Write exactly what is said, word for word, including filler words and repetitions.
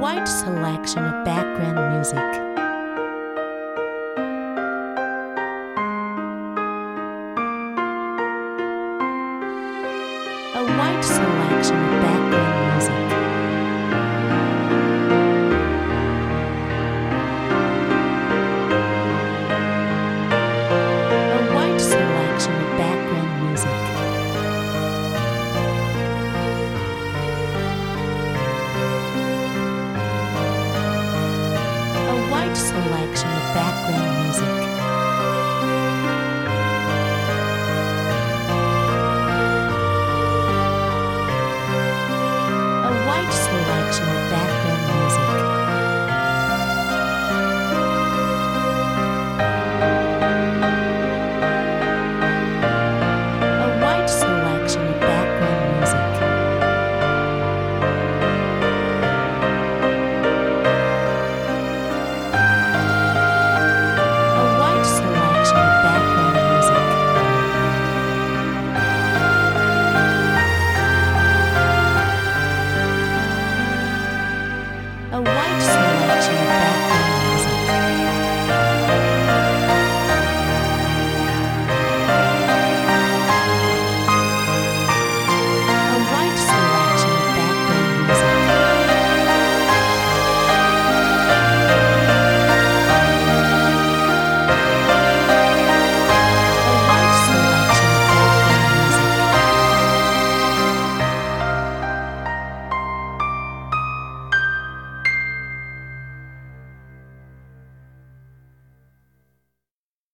wide selection of background music. A wide selection of background music. A wide selection of background music. A wide selection of background music.